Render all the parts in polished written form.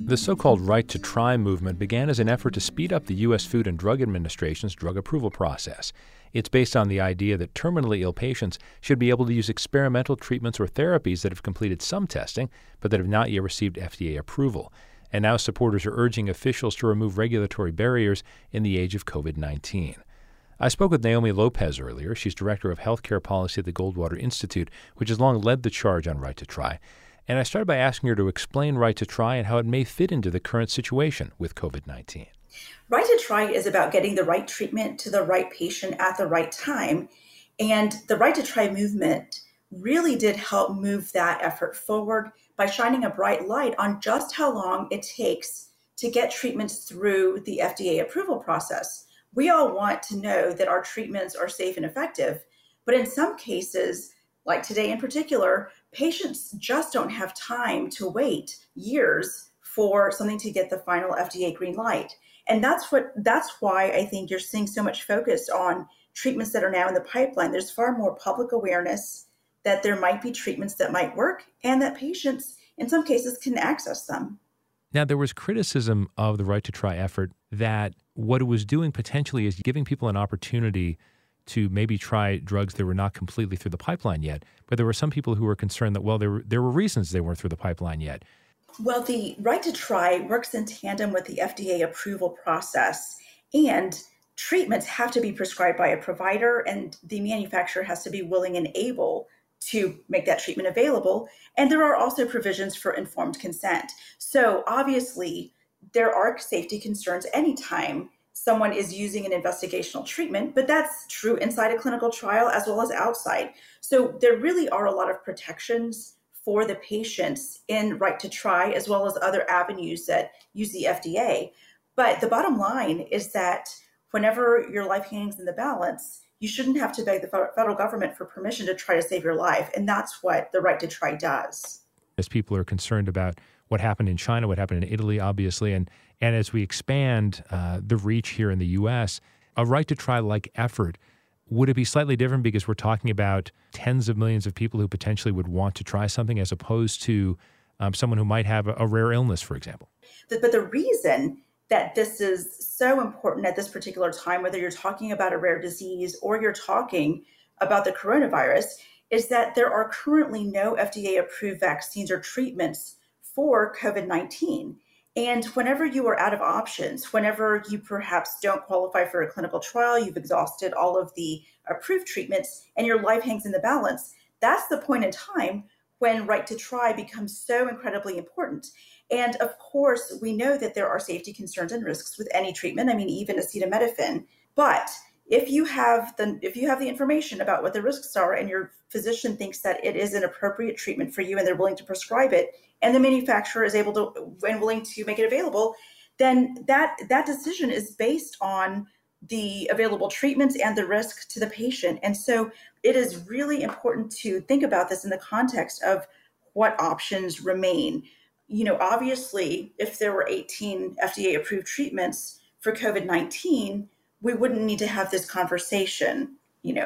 The so-called Right to Try movement began as an effort to speed up the U.S. Food and Drug Administration's drug approval process. It's based on the idea that terminally ill patients should be able to use experimental treatments or therapies that have completed some testing, but that have not yet received FDA approval. And now supporters are urging officials to remove regulatory barriers in the age of COVID-19. I spoke with Naomi Lopez earlier. She's Director of Healthcare Policy at the Goldwater Institute, which has long led the charge on Right to Try. And I started by asking her to explain Right to Try and how it may fit into the current situation with COVID-19. Right to Try is about getting the right treatment to the right patient at the right time. And the Right to Try movement really did help move that effort forward by shining a bright light on just how long it takes to get treatments through the FDA approval process. We all want to know that our treatments are safe and effective, but in some cases, like today in particular, patients just don't have time to wait years for something to get the final FDA green light. And that's why I think you're seeing so much focus on treatments that are now in the pipeline. There's far more public awareness that there might be treatments that might work and that patients, in some cases, can access them. Now, there was criticism of the Right to Try effort that what it was doing potentially is giving people an opportunity to maybe try drugs that were not completely through the pipeline yet. But there were some people who were concerned that, well, there were reasons they weren't through the pipeline yet. Well, the Right to Try works in tandem with the FDA approval process, and treatments have to be prescribed by a provider, and the manufacturer has to be willing and able to make that treatment available. And there are also provisions for informed consent. So obviously, there are safety concerns anytime someone is using an investigational treatment, but that's true inside a clinical trial as well as outside. So there really are a lot of protections for the patients in Right to Try, as well as other avenues that use the FDA. But the bottom line is that whenever your life hangs in the balance, you shouldn't have to beg the federal government for permission to try to save your life. And that's what the Right to Try does. As people are concerned about what happened in China, what happened in Italy, obviously, and as we expand the reach here in the U.S., a Right to Try-like effort, would it be slightly different because we're talking about tens of millions of people who potentially would want to try something as opposed to someone who might have a rare illness, for example? But the reason that this is so important at this particular time, whether you're talking about a rare disease or you're talking about the coronavirus, is that there are currently no FDA-approved vaccines or treatments for COVID-19. And whenever you are out of options, whenever you perhaps don't qualify for a clinical trial, you've exhausted all of the approved treatments, and your life hangs in the balance, that's the point in time when Right to Try becomes so incredibly important. And of course, we know that there are safety concerns and risks with any treatment. I mean, even acetaminophen. But if you have the information about what the risks are and your physician thinks that it is an appropriate treatment for you and they're willing to prescribe it, and the manufacturer is able to and willing to make it available, then that decision is based on the available treatments and the risk to the patient. And so it is really important to think about this in the context of what options remain. You know, obviously, if there were 18 FDA-approved treatments for COVID-19, we wouldn't need to have this conversation,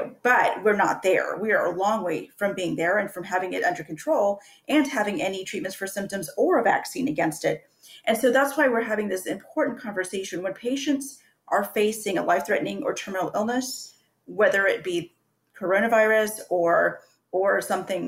but we're not there. We are a long way from being there and from having it under control and having any treatments for symptoms or a vaccine against it. And so that's why we're having this important conversation when patients are facing a life-threatening or terminal illness, whether it be coronavirus or something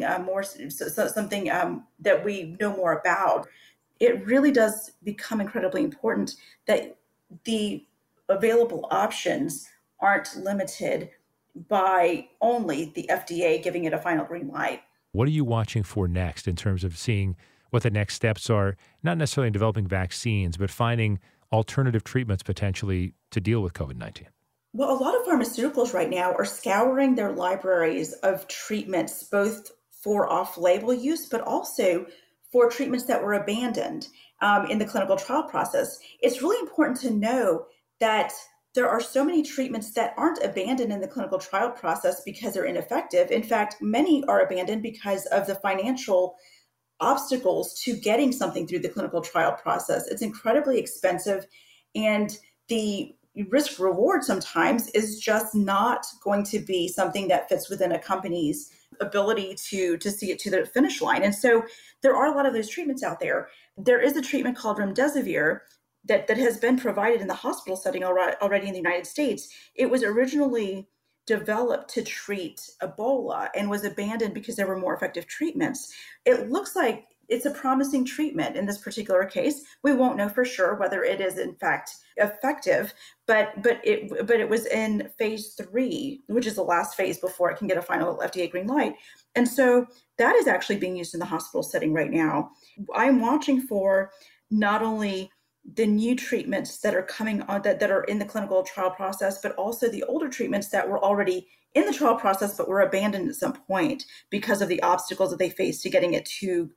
that we know more about. It really does become incredibly important that the available options aren't limited by only the FDA giving it a final green light. What are you watching for next in terms of seeing what the next steps are, not necessarily in developing vaccines, but finding alternative treatments potentially to deal with COVID-19? Well, a lot of pharmaceuticals right now are scouring their libraries of treatments, both for off-label use, but also for treatments that were abandoned in the clinical trial process. It's really important to know that there are so many treatments that aren't abandoned in the clinical trial process because they're ineffective. In fact, many are abandoned because of the financial obstacles to getting something through the clinical trial process. It's incredibly expensive, and the risk reward sometimes is just not going to be something that fits within a company's ability to see it to the finish line. And so there are a lot of those treatments out there. there is a treatment called remdesivir that has been provided in the hospital setting already in the United States. It was originally developed to treat Ebola and was abandoned because there were more effective treatments. It looks like it's a promising treatment in this particular case. We won't know for sure whether it is in fact effective, but it was in phase 3, which is the last phase before it can get a final FDA green light. And so that is actually being used in the hospital setting right now. I'm watching for not only the new treatments that are coming on that are in the clinical trial process, but also the older treatments that were already in the trial process but were abandoned at some point because of the obstacles that they faced to getting it to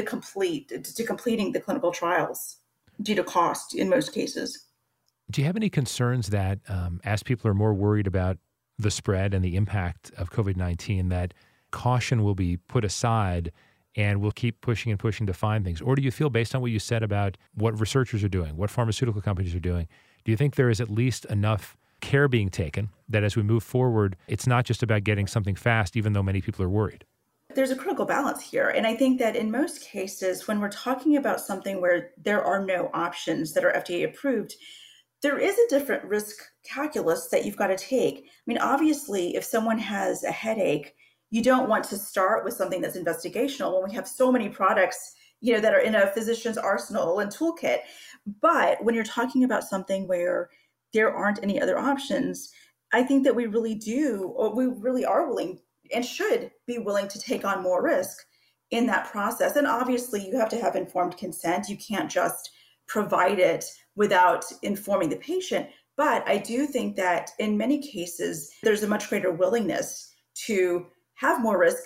completing the clinical trials due to cost in most cases. Do you have any concerns that as people are more worried about the spread and the impact of COVID-19, that caution will be put aside and we'll keep pushing and pushing to find things? Or do you feel, based on what you said about what researchers are doing, what pharmaceutical companies are doing, do you think there is at least enough care being taken that as we move forward, it's not just about getting something fast, even though many people are worried? There's a critical balance here. And I think that in most cases, when we're talking about something where there are no options that are FDA approved, there is a different risk calculus that you've got to take. I mean, obviously, if someone has a headache, you don't want to start with something that's investigational when we have so many products, that are in a physician's arsenal and toolkit. But when you're talking about something where there aren't any other options, I think that we really are willing and should be willing to take on more risk in that process. And obviously, you have to have informed consent. You can't just provide it without informing the patient. But I do think that in many cases, there's a much greater willingness to have more risk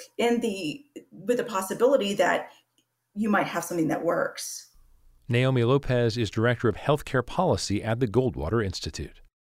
with the possibility that you might have something that works. Naomi Lopez is Director of Healthcare Policy at the Goldwater Institute.